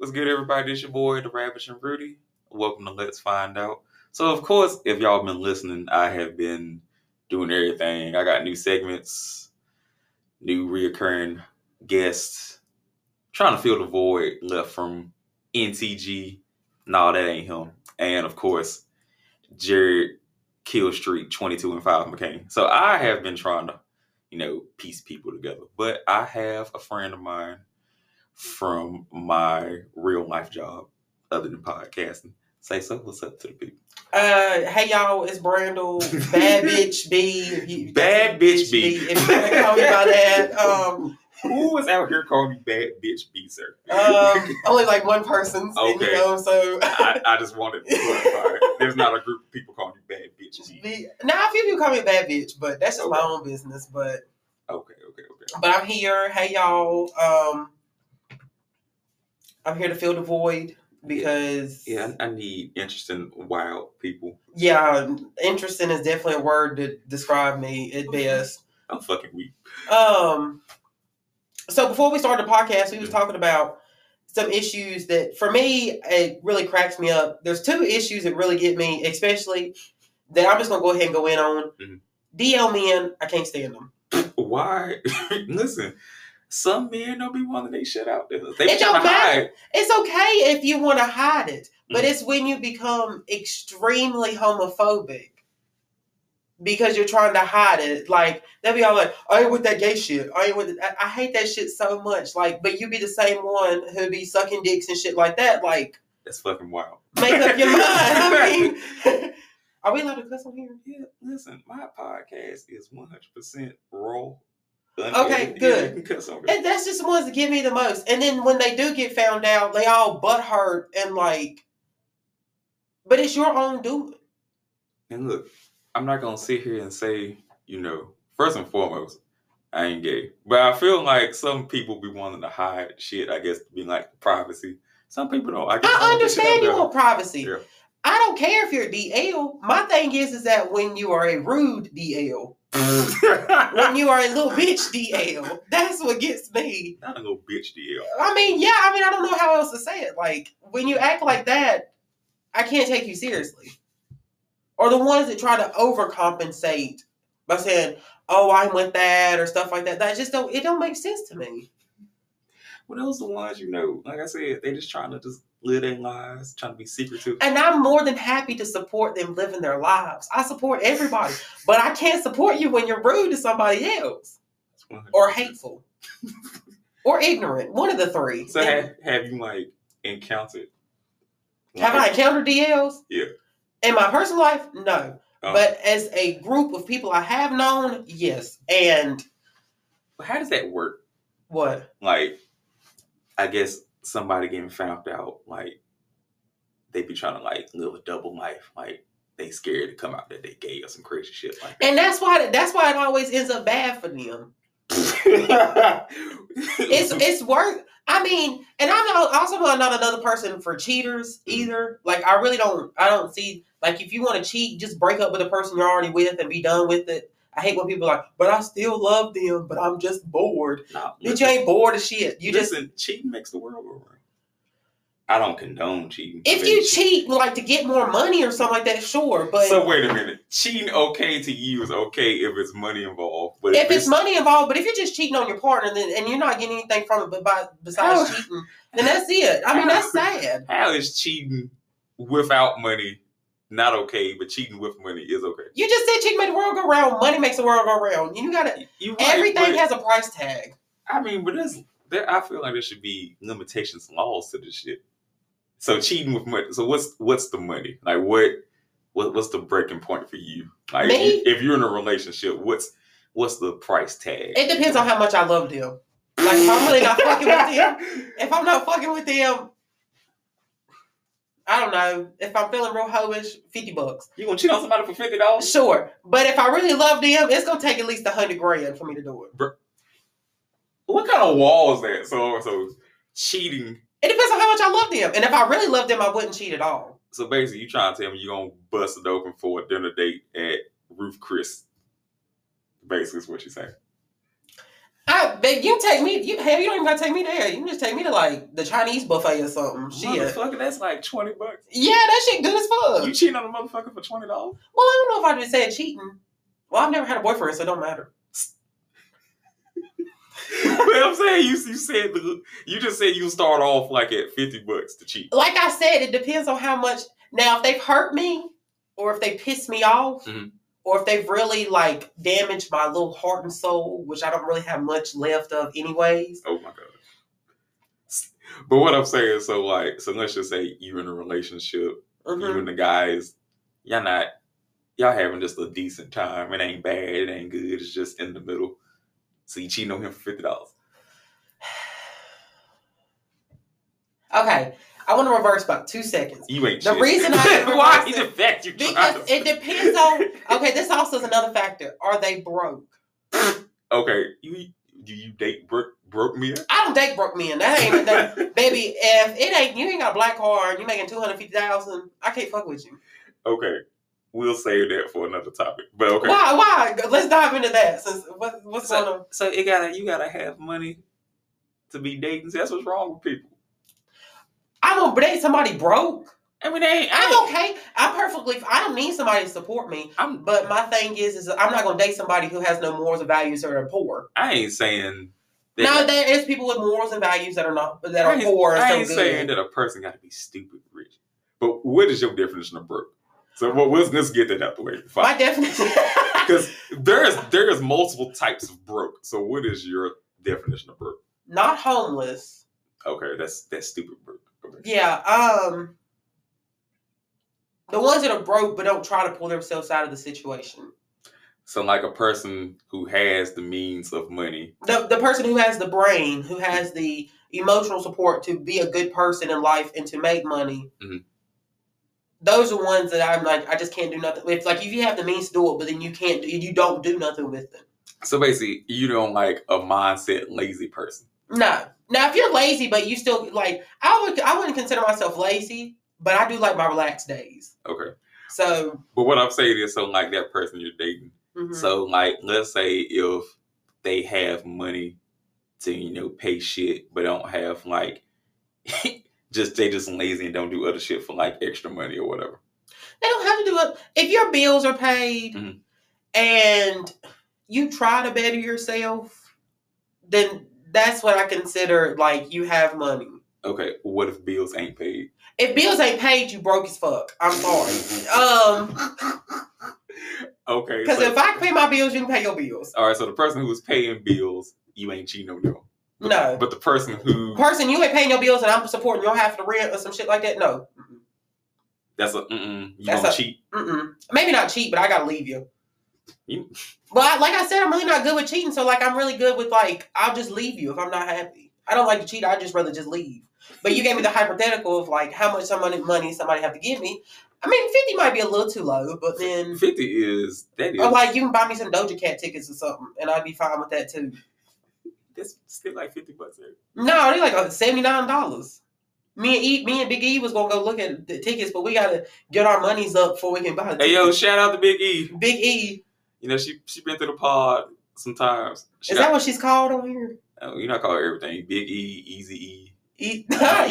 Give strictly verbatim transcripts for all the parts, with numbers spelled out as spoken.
What's good, everybody? It's your boy, the Rabbit and Rudy. Welcome to Let's Find Out. So, of course, if y'all been listening, I have been doing everything. I got new segments, new reoccurring guests, trying to fill the void left from N T G. No, that ain't him. And, of course, Jared Killstreak, twenty-two and five McCain. So, I have been trying to, you know, piece people together. But I have a friend of mine from my real life job, other than podcasting. Say so. What's up to the people? Uh, hey y'all, it's Brandel, bad bitch B. If you, bad bitch B. B. If you want to call me by that, um, who is out here calling you bad bitch B, sir? Um, only like one person. Okay. And, you know, so I, I just wanted to clarify. There's not a group of people calling you bad bitch B. B. Now, a few people call me a bad bitch, but that's just okay. My own business. But okay, okay, okay. But I'm here. Hey y'all. Um. I'm here to fill the void because... Yeah, yeah I, I need interesting, wild people. Yeah, interesting is definitely a word to describe me at best. I'm fucking weak. Um, so before we started the podcast, we was talking about some issues that, for me, it really cracks me up. There's two issues that really get me, especially, that I'm just going to go ahead and go in on. Mm-hmm. D L men, I can't stand them. Why? Listen... Some men don't be wanting their shit out there. They it don't matter. It's okay if you want to hide it, but mm-hmm. It's when you become extremely homophobic because you're trying to hide it. Like they'll be all like, "I ain't with that gay shit. I ain't with it." I, I hate that shit so much. Like, but you be the same one who be sucking dicks and shit like that. Like, that's fucking wild. Make up your mind. I mean, are we allowed to cuss on here? Yeah. Listen, my podcast is one hundred percent raw. Okay, good. And that's just the ones that give me the most. And then when they do get found out, they all butthurt and like, but it's your own doing. And look, I'm not going to sit here and say, you know, first and foremost, I ain't gay. But I feel like some people be wanting to hide shit, I guess, to be like privacy. Some people don't. I, guess I understand you want privacy. Yeah. I don't care if you're D L. My thing is, is that when you are a rude D L, when you are a little bitch D L, that's what gets me. Not a little bitch D L. I mean, yeah, I mean, I don't know how else to say it. Like, when you act like that, I can't take you seriously. Or the ones that try to overcompensate by saying, oh, I'm with that, or stuff like that. That just don't, it don't make sense to me. Well, those are the ones, you know, like I said, they just trying to just live their lives, trying to be secretive. And I'm more than happy to support them living their lives. I support everybody. But I can't support you when you're rude to somebody else. Or hateful. Or ignorant. One of the three. So have, have you, like, encountered? Like, have I encountered D Ls? Yeah. In my personal life? No. Um, but as a group of people I have known, yes. And... How does that work? What? Like... I guess somebody getting found out, like, they be trying to, like, live a double life. Like, they scared to come out that they gay or some crazy shit like that. And that's why that's why it always ends up bad for them. it's it's worth, I mean, and I'm not, also not another person for cheaters either. Like, I really don't, I don't see, like, if you want to cheat, just break up with the person you're already with and be done with it. I hate when people are like, but I still love them, but I'm just bored. No, Bitch, you ain't bored of shit. You listen, just cheating makes the world go round. I don't condone cheating. If you cheat, like, to get more money or something like that, sure. But so wait a minute, cheating okay to you is okay if it's money involved. But if, if it's, it's money involved, but if you're just cheating on your partner, then and you're not getting anything from it, but by, besides how, cheating, then that's it. I mean, that's sad. How is cheating without money not okay, but cheating with money is okay? You just said cheating makes the world go round. Money makes the world go round. You gotta. You right, everything has a price tag. I mean, but there's there. I feel like there should be limitations, laws to this shit. So cheating with money. So what's what's the money? Like what? What what's the breaking point for you? Like Me? If, you, if you're in a relationship, what's what's the price tag? It depends on how much I love them. Like if I'm really not fucking with them, if I'm not fucking with them. I don't know. If I'm feeling real hoish, fifty bucks. You gonna cheat on somebody for fifty dollars? Sure. But if I really love them, it's gonna take at least a hundred grand for me to do it. Bro, what kind of wall is that? So, so cheating. It depends on how much I love them. And if I really love them, I wouldn't cheat at all. So basically, you trying to tell me you're gonna bust it open for a dinner date at Ruth Chris. Basically, is what you're saying. I babe, you take me. You hell, you don't even gotta take me there. You can just take me to like the Chinese buffet or something. Shit. Motherfucker, that's like twenty bucks. Yeah, that shit good as fuck. You cheating on a motherfucker for twenty dollars? Well, I don't know if I just said cheating. Well, I've never had a boyfriend, so it don't matter. But I'm saying you you said the, you just said you start off like at fifty bucks to cheat. Like I said, it depends on how much. Now, if they've hurt me, or if they piss me off, mm-hmm. or if they've really like damaged my little heart and soul, which I don't really have much left of, anyways. Oh my god! But what I'm saying, so like, so let's just say you're in a relationship, Mm-hmm. you and the guys, y'all not, y'all having just a decent time. It ain't bad, it ain't good. It's just in the middle. So you cheating on him for fifty dollars. Okay, I want to reverse about two seconds. You ain't the shit. reason I why it, the fact you because it depends on. Okay, this also is another factor. Are they broke? Okay, you do you date broke broke men? I don't date broke men. That ain't that, baby. If it ain't you ain't got a black car and you making two hundred fifty thousand, I can't fuck with you. Okay, we'll save that for another topic. But okay, why? Why? Let's dive into that. Since what, what's so, going on? So it gotta you gotta have money to be dating. That's what's wrong with people. I don't date somebody broke. I mean, they ain't, I'm okay. I'm perfectly. I don't need somebody to support me. I'm, but my thing is, is I'm not gonna date somebody who has no morals and values or are poor. I ain't saying. That no, there is people with morals and values that are not that are I poor. And I so ain't good. saying that a person got to be stupid rich. But what is your definition of broke? So well, let's let's get that out the way. Fine. My definition, because there is there is multiple types of broke. So what is your definition of broke? Not homeless. Okay, that's that's stupid broke. Okay. Yeah, um, the ones that are broke but don't try to pull themselves out of the situation. So like a person who has the means of money. The the person who has the brain, who has the emotional support to be a good person in life and to make money. Mm-hmm. Those are ones that I'm like, I just can't do nothing. It's like if you have the means to do it, but then you can't, you don't do nothing with them. So basically, you don't like a mindset lazy person. No. Now, if you're lazy, but you still like, I would, I wouldn't consider myself lazy, but I do like my relaxed days. Okay. So. But what I'm saying is, so like that person you're dating. Mm-hmm. So like, let's say if they have money to, you know, pay shit, but don't have like, just they just lazy and don't do other shit for like extra money or whatever. They don't have to do it. If your bills are paid mm-hmm. and you try to better yourself, then that's what I consider like you have money. Okay, what if bills ain't paid? If bills ain't paid, you broke as fuck. I'm sorry. um. Okay. Because so, if I pay my bills, you can pay your bills. All right. So the person who's paying bills, you ain't cheating on them. But, no. But the person who person you ain't paying your bills and I'm supporting your half of the rent or some shit like that. No. That's a mm-mm. You That's don't a, cheat. Mm-mm. Maybe not cheat, but I gotta leave you. You. But I, like I said, I'm really not good with cheating. So like, I'm really good with like, I'll just leave you if I'm not happy. I don't like to cheat. I'd just rather just leave. But you gave me the hypothetical of like how much somebody money somebody have to give me. I mean, fifty might be a little too low, but then fifty is that is. Or like you can buy me some Doja Cat tickets or something, and I'd be fine with that too. That's still like fifty bucks. There. No, they're like seventy nine dollars. Me and E, me and Big E was gonna go look at the tickets, but we gotta get our monies up before we can buy the Hey tickets. yo, shout out to Big E. Big E. You know she she been through the pod sometimes. She Is got, that what she's called on here? Oh, you know I call her everything. Big E, Easy E. E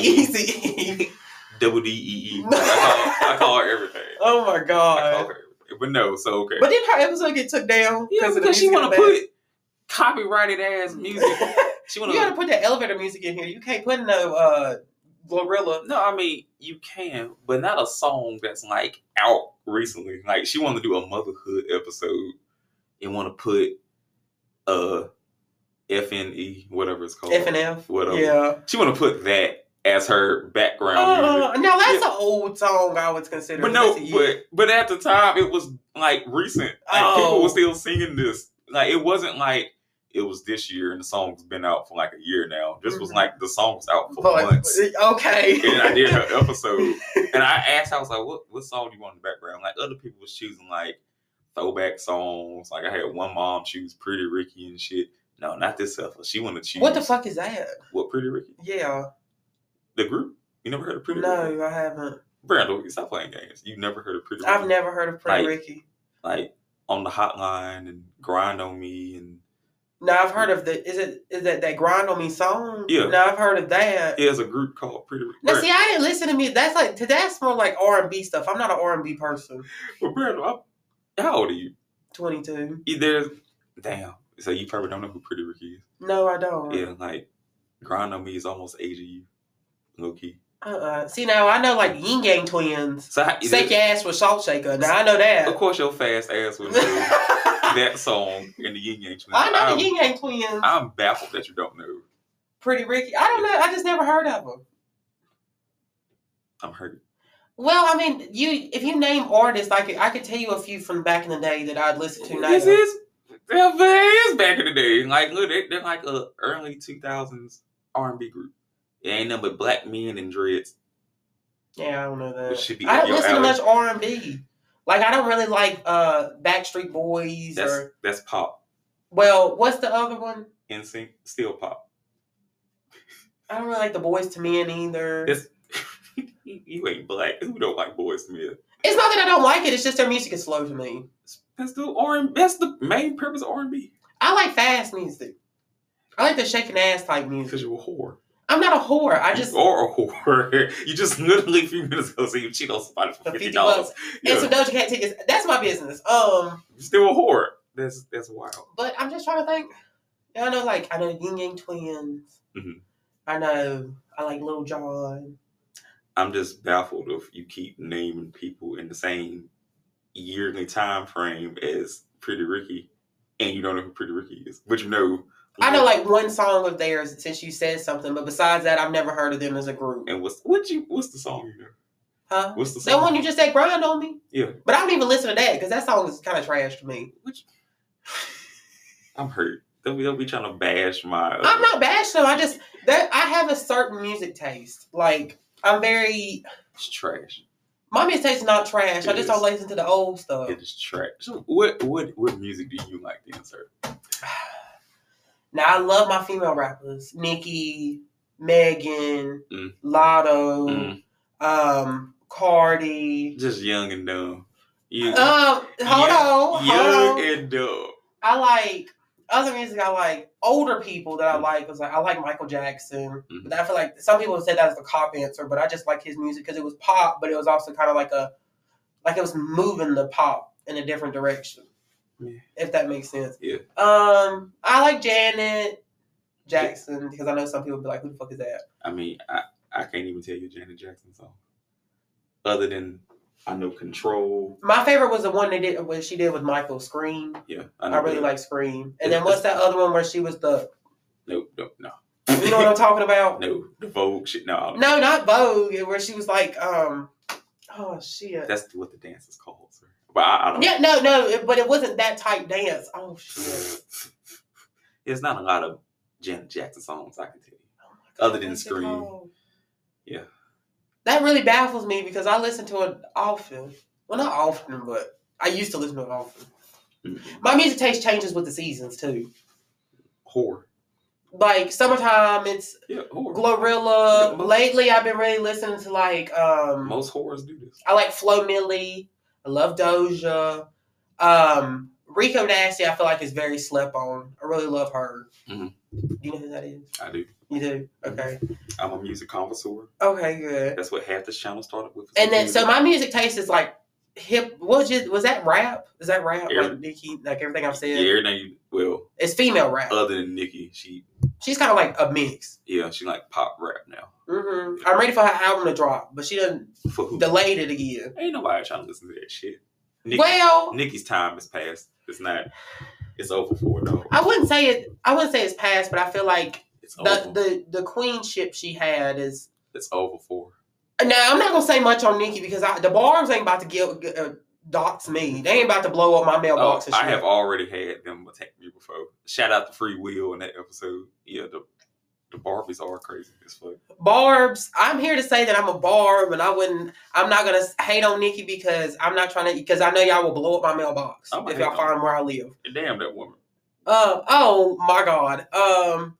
Easy. Double D E E. I call, I call her everything. Oh my god. I call her everything. But no, so okay. But then her episode get took down. Yeah, because she want to put copyrighted ass music. She wanna, you gotta put that elevator music in here. You can't put no uh Glorilla. No, I mean you can, but not a song that's like out recently. Like she wanted to do a motherhood episode and want to put uh F N E, whatever it's called. F N F. Whatever. Yeah. She want to put that as her background uh, music. Now that's yeah. an old song I would consider. But no, but but at the time it was like recent. Like oh. people were still singing this. Like it wasn't like it was this year and the song's been out for like a year now. This was like the song was out for but, months. Okay. And I did her episode. And I asked, I was like, what what song do you want in the background? Like other people was choosing like throwback songs. Like I had one mom choose Pretty Ricky and shit. No, not this heifer. She wanted to choose. What the fuck is that? What, Pretty Ricky? Yeah. The group? You never heard of Pretty no, Ricky? No, I haven't. Brando, stop playing games. You never heard of Pretty Ricky? I've never heard of Pretty like, Ricky. Like On the Hotline and Grind on Me and Now I've heard of the. Is it is that that Grind on Me song? Yeah. Now I've heard of that. There's a group called Pretty Ricky. Now see, I didn't listen to music. That's like that's more like R and B stuff. I'm not an R and B person. Well, Brandon, how old are you? twenty-two. There's damn. So you probably don't know who Pretty Ricky is. No, I don't. Yeah, like Grind on Me is almost age of you, low key. Uh-uh. See, now I know like Yin Yang Twins. So how, Shake your ass with Salt Shaker. Now I know that. Of course, your fast ass would know that song in the Yin Yang Twins. I know I'm, the Yin Yang Twins. I'm baffled that you don't know. Pretty Ricky. I don't know. I just never heard of them. I'm hurt. Well, I mean, you if you name artists, I could I could tell you a few from back in the day that I'd listen to now. This is this is back in the day. Like look, they, they're like a early two thousands R and B group. It ain't nothing but black men and dreads. Yeah, I don't know that. It should be I don't your listen alley. to much R and B. Like I don't really like uh, Backstreet Boys That's or that's pop. well, what's the other one? N Sync, still pop. I don't really like the Boys to Men either. That's, you ain't black. Who don't like Boys to Men? It's not that I don't like it. It's just their music is slow to me. That's the R and that's the main purpose of R and B. I like fast music. I like the shaking ass type music. Because you're a whore. I'm not a whore. I just you are a whore. You just literally a few minutes ago said you cheat on somebody for fifty dollars. Yeah. And so Doja Cat tickets. That's my business. Um, you're still a whore. That's that's wild. But I'm just trying to think. I know, like I know Yin Yang Twins. Mm-hmm. I know I like Lil Jon. I'm just baffled if you keep naming people in the same yearly time frame as Pretty Ricky, and you don't know who Pretty Ricky is, but you know. I know like one song of theirs since you said something, but besides that, I've never heard of them as a group. And what's what you what's the song you know? Huh? What's the song? That one you just said, Grind on Me? Yeah. But I don't even listen to that because that song is kind of trash to me. Which I'm hurt. Don't be, don't be trying to bash my. Uh, I'm not bashing them. I just that I have a certain music taste. Like I'm very. It's trash. My music taste is not trash. It I just is. don't listen to the old stuff. It is trash. So what what what music do you like then, sir? Now I love my female rappers: Nicki, Megan, Mm. Lotto, Mm. um, Cardi. Just young and dumb. You, Um, hold young, on, young hold on. and dumb. I like other music. I like older people that I like. Was like I like Michael Jackson, Mm. but I feel like some people say that's the cop answer. But I just like his music because it was pop, but it was also kind of like a like it was moving the pop in a different direction. Yeah. If that makes sense. Yeah. Um, I like Janet Jackson because I know some people be like, "Who the fuck is that?" I mean, I, I can't even tell you a Janet Jackson song. Other than I know Control. My favorite was the one they did what she did with Michael, Scream. Yeah, I, know really that. like Scream. And then what's that other one where she was the? No, no, no. You know what I'm talking about? No, the Vogue shit. No, I don't No, not Vogue. Where she was like, um, oh shit. That's what the dance is called, sir. But I, I don't. Yeah, no, no, it- but it wasn't that type dance. Oh shit. There's not a lot of Janet Jackson songs I can tell you, Oh, my God, other than what's it Scream. called? Yeah. That really baffles me because I listen to it often. Well, not often, but I used to listen to it often. Mm-hmm. My music taste changes with the seasons too. Whore. Like summertime, it's Yeah, whore. Glorilla. Yeah, most- Lately, I've been really listening to like um. Most whores do this. I like Flo Milli. I love Doja. Um, Rico Nasty, I feel like is very slept on. I really love her. Mm-hmm. You know who that is? I do. You do? Okay. I'm a music connoisseur. Okay, good. That's what half this channel started with. And then, so my music taste is like hip. What was it? Was that rap? Is that rap? Yeah. Like Nicki, like everything I've said. Yeah, everything you, well, It's female rap. other than Nicki, she, She's kind of like a mix. yeah, she like pop rap now. hmm I'm ready for her album to drop, but she done For who? delayed it again. Ain't nobody trying to listen to that shit. Nicki, Well, Nicki's time is past. It's not. It's over for though. I wouldn't say it. I wouldn't say it's past, but I feel like It's the over. the the queenship she had is. It's over for. Now I'm not gonna say much on Nicki because I, the Barbs ain't about to get uh, dox me. They ain't about to blow up my Oh, mailbox. and I shit. have already had them attack me before. Shout out to Free Will in that episode. Yeah, the the Barbies are crazy as fuck. Barbs. I'm here to say that I'm a Barb, and I wouldn't. I'm not gonna hate on Nicki because I'm not trying to. Because I know y'all will blow up my mailbox I'ma if hate y'all on find where I live. Damn that woman. Uh oh my god. Um,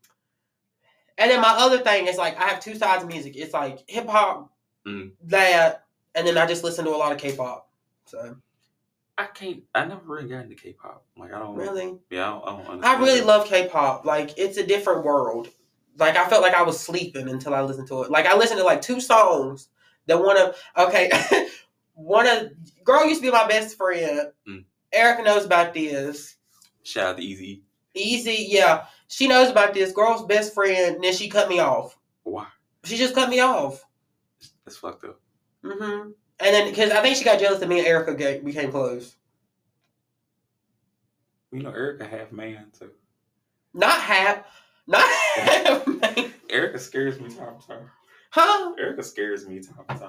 and then my other thing is like I have two sides of music. It's like hip hop, Mm. that, and then I just listen to a lot of K-pop. So I can't. I never really got into K-pop. Like I don't Really. Yeah, I don't, I don't understand. I really it. love K-pop. Like it's a different world. Like I felt like I was sleeping until I listened to it. Like I listened to like two songs. That one of okay, one of girl used to be my best friend. Mm. Erica knows about this. Shout out to Easy. Easy, yeah, she knows about this. Girl's best friend. And then she cut me off. Why? She just cut me off. That's fucked up. Mm-hmm. And then because I think she got jealous that me and Erica get, became close. You know, Erica half man too. Not half. Not half man. Erica scares me time to time. Huh? Erica scares me time to time.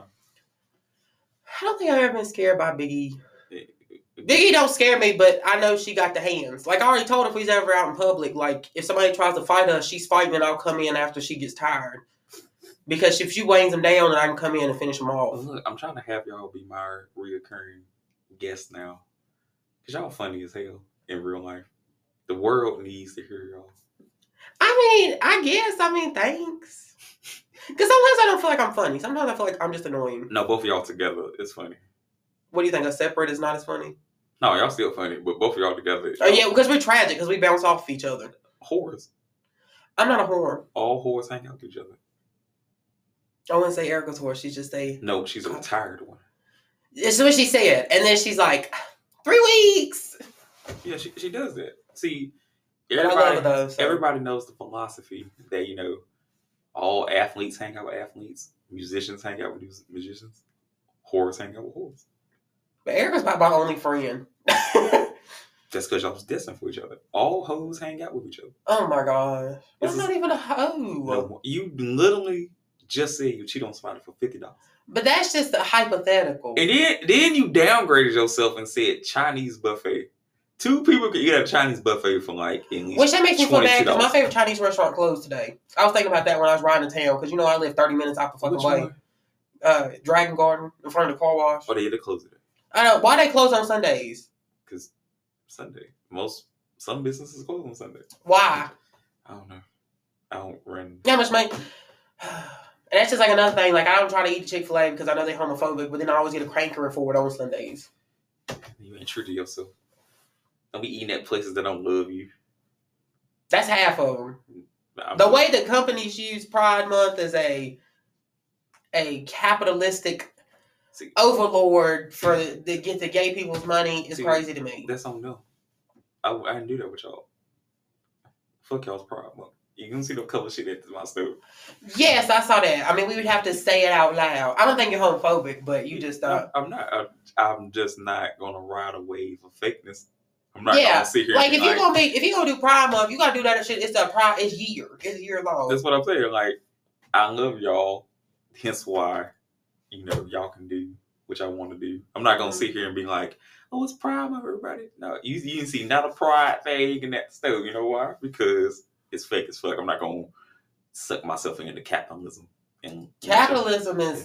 I don't think I've ever been scared by Biggie. Biggie don't scare me, but I know she got the hands. Like I already told her, if he's ever out in public, like if somebody tries to fight us, she's fighting and I'll come in after she gets tired. Because if she weighs them down, then I can come in and finish them off. Look, I'm trying to have y'all be my reoccurring guests now. Because y'all funny as hell in real life. The world needs to hear y'all. I mean, I guess. I mean, thanks. Because sometimes I don't feel like I'm funny. Sometimes I feel like I'm just annoying. No, both of y'all together is funny. What do you think? A separate is not as funny? No, y'all still funny, but both of y'all together. Oh, yeah, because we're tragic, because we bounce off of each other. Whores. I'm not a whore. All whores hang out with each other. I wouldn't say Erica's whore. She's just a... No, she's a retired one. It's what she said. And then she's like, three weeks. Yeah, she she does that. See, Everybody, everybody, those, so. everybody knows the philosophy that, you know, all athletes hang out with athletes, musicians hang out with musicians, whores hang out with whores. But Erica's not my only friend. That's because y'all was destined for each other. All hoes hang out with each other. Oh my gosh. I'm This not is, even a hoe. No, you literally just said you cheat on somebody for fifty dollars. But that's just a hypothetical. And then, then you downgraded yourself and said Chinese buffet. Two people could eat at a Chinese buffet for like at least Which that makes me feel bad because my twenty-two dollars. favorite Chinese restaurant closed today. I was thinking about that when I was riding to town because you know I live thirty minutes out the fucking Which way. one? Uh, Dragon Garden in front of the car wash. Oh, they had to close it. I know. Why they close on Sundays? Because Sunday. Most, some businesses close on Sunday. Why? I don't know. I don't run. Yeah, much money. And that's just like another thing. Like I don't try to eat the Chick-fil-A because I know they're homophobic, but then I always get a crankering for it on Sundays. You ain't true to yourself. Don't be eating at places that don't love you. That's half of them. I'm the just, way that companies use Pride Month as a a capitalistic see, overlord for to get the gay people's money is see, crazy to me. That's on them. I, I didn't do that with y'all. Fuck y'all's Pride Month. You can see the color shit at my stove. Yes, I saw that. I mean, we would have to say it out loud. I don't think you're homophobic, but you just thought. I'm, I'm not. I, I'm just not gonna ride a wave of fakeness. I'm not yeah, gonna sit here. Like and if be you're like, gonna be, if you're gonna do Pride Month, you gotta do that shit. It's a Pride. It's year. It's year long. That's what I'm saying. Like, I love y'all. Hence why, you know, y'all can do what y'all want to do. I'm not gonna mm-hmm. sit here and be like, "Oh, it's Pride Month, everybody." No, you you can see not a Pride thing in that stove. You know why? Because it's fake as fuck. I'm not gonna suck myself into capitalism. And capitalism is.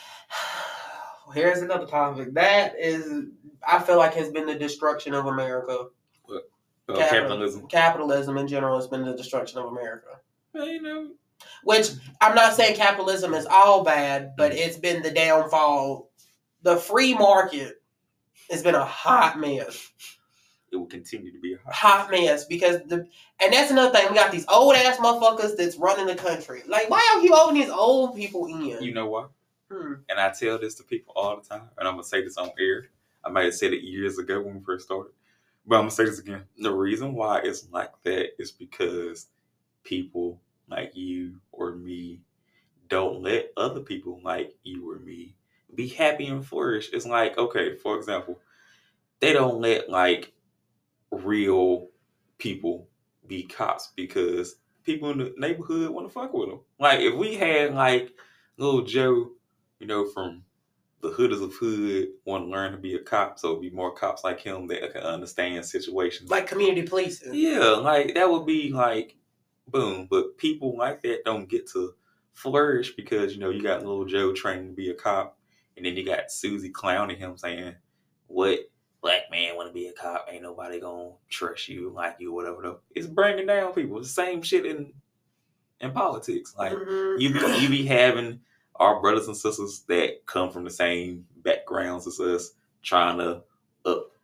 Yeah. Here's another topic. That is, I feel like, has been the destruction of America. What? Uh, Capital, capitalism. Capitalism in general has been the destruction of America. Well, you know. Which I'm not saying capitalism is all bad, but it's been the downfall. The free market has been a hot mess. It will continue to be a hot, hot mess. mess because the and that's another thing. We got these old ass motherfuckers that's running the country. Like, why are you holding these old people in? You know why? Hmm. And I tell this to people all the time, and I'm gonna say this on air. I might have said it years ago when we first started, but I'm gonna say this again. The reason why it's like that is because people like you or me don't let other people like you or me be happy and flourish. It's like, okay, for example, they don't let like real people be cops because people in the neighborhood want to fuck with them. Like if we had like little Joe, you know, from the hooders of hood want to learn to be a cop, so it'd be more cops like him that can understand situations. Like community policing. Yeah, like that would be like boom. But people like that don't get to flourish because, you know, you got little Joe training to be a cop, and then you got Susie clowning him saying, "What black man want to be a cop? Ain't nobody gonna trust you, like you, whatever." Though it's bringing down people. It's the same shit in in politics. Like mm-hmm. you, be, you be having our brothers and sisters that come from the same backgrounds as us trying to up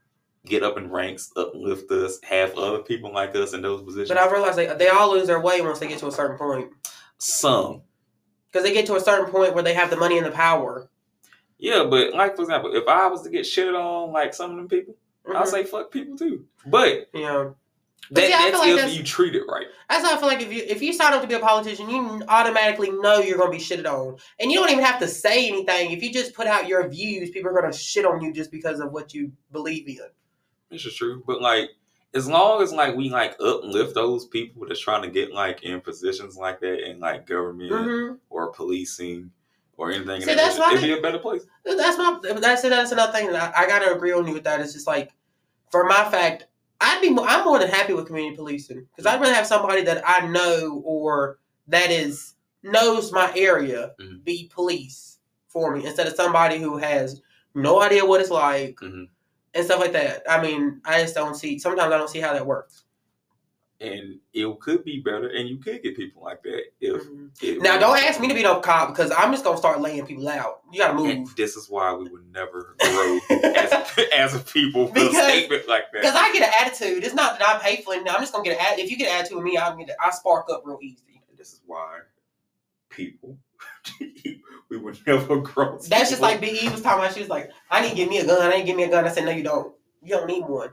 get up in ranks, uplift us, have other people like us in those positions. But I realize they, they all lose their way once they get to a certain point. Some. Because they get to a certain point where they have the money and the power. Yeah, but like, for example, if I was to get shitted on like some of them people, mm-hmm. I'll say fuck people too. But, yeah. That, see, that's like if that's, you treat it right. That's why I feel like if you if you sign up to be a politician, you automatically know you're going to be shitted on. And you don't even have to say anything. If you just put out your views, people are going to shit on you just because of what you believe in. This is true. But, like, as long as, like, we, like, uplift those people that's trying to get, like, in positions like that in, like, government mm-hmm. or policing or anything, See, in that's that, it'd be a better place. That's my, that's, that's another thing. I, I got to agree on you with that. It's just, like, for my fact, I'd be I'm more than happy with community policing because I'd rather have somebody that I know or that is knows my area mm-hmm. be police for me instead of somebody who has no idea what it's like mm-hmm. and stuff like that. I mean, I just don't see. Sometimes I don't see how that works. And it could be better, and you could get people like that if. Mm-hmm. it now, don't ask me to be no cop because I'm just gonna start laying people out. You gotta move. And this is why we would never grow as, as a people with a statement like that. Because I get an attitude. It's not that I'm hateful. I'm just gonna get an. If you get an attitude with me, I'm gonna. I spark up real easy. And this is why people we would never grow. That's just like Big E was talking about. She was like, "I need to give me a gun. I need to give me a gun." I said, "No, you don't. You don't need one."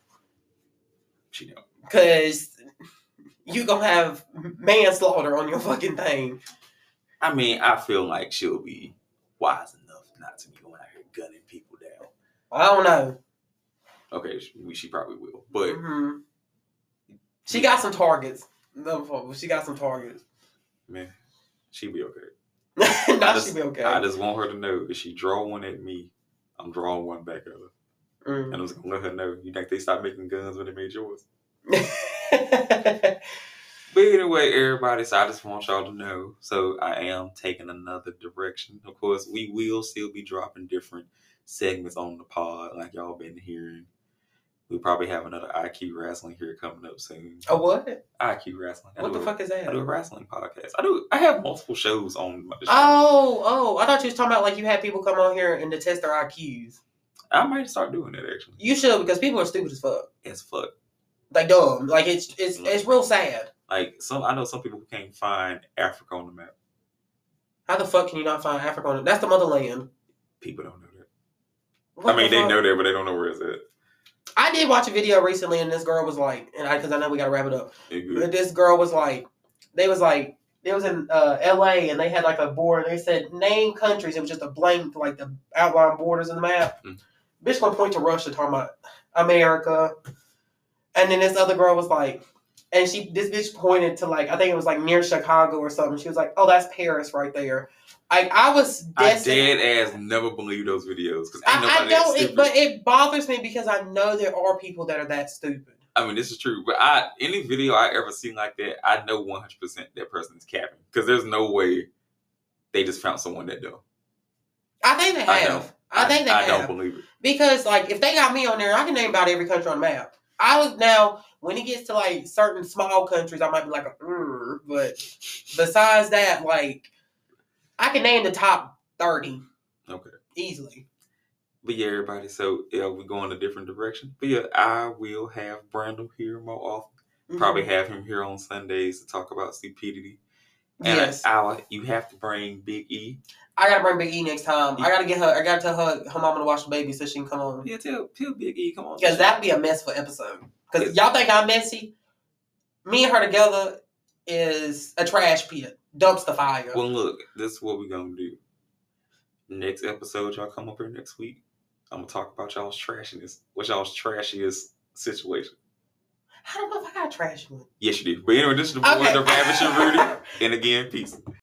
She don't. Because you gonna have manslaughter on your fucking thing. I mean, I feel like she'll be wise enough not to be going out here gunning people down. I don't know. Okay, she, she probably will, but mm-hmm. she got some targets. No, she got some targets. Man, she'll be okay. Not just, she be okay. I just want her to know if she draw one at me, I'm drawing one back at her, mm. and I'm just gonna let her know. You think they stopped making guns when they made yours? But anyway, everybody, so I just want y'all to know. So I am taking another direction. Of course, we will still be dropping different segments on the pod, like y'all been hearing. We probably have another I Q Wrestling here coming up soon. Oh, what? I Q Wrestling. I what the a, fuck is that? I do a wrestling podcast. I do. I have multiple shows on my show. Oh, oh! I thought you was talking about like you had people come on here and to test their I Qs. I might start doing that actually. You should because people are stupid as fuck. As fuck. Like dumb. Like it's it's it's real sad. Like some, I know some people can't find Africa on the map. How the fuck can you not find Africa on the? That's the motherland. People don't know that. What I mean, the they know that, but they don't know where it's at. I did watch a video recently, and this girl was like, and I because I know we gotta wrap it up. But this girl was like, they was like, it was in uh, L A, and they had like a board. They said name countries. It was just a blank, like the outline borders in the map. Mm. Bitch gonna point to Russia, talking about America, and then this other girl was like. And she, this bitch pointed to like, I think it was like near Chicago or something. She was like, "Oh, that's Paris right there." I, I was. I dead ass never believe those videos because I, I don't. It, but it bothers me because I know there are people that are that stupid. I mean, this is true. But I, any video I ever seen like that, I know one hundred percent that person is capping because there's no way they just found someone that dumb. I think they have. I, I think they I, have. I don't believe it because like if they got me on there, I can name about every country on the map. I was now. When it gets to, like, certain small countries, I might be like, a, but besides that, like, I can name the top thirty. Okay. Easily. But yeah, everybody, so, yeah, we're going a different direction. But yeah, I will have Brandon here more often. Mm-hmm. Probably have him here on Sundays to talk about stupidity. And yes. I, I, you have to bring Big E. I gotta bring Big E next time. Yeah. I gotta get her, I gotta tell her, her mama to watch the baby so she can come on. Yeah, tell, tell Big E, come on. Because that'd be a mess for episode. Because y'all think I'm messy. Me and her together is a trash pit. Dumpster fire. Well, look, this is what we're going to do. Next episode, y'all come up here next week. I'm going to talk about y'all's trashiness. What's y'all's trashiest situation? I don't know if I got a trash one. Yes, you do. But anyway, this is the boy, okay. The Ravishing Rudy. And again, peace.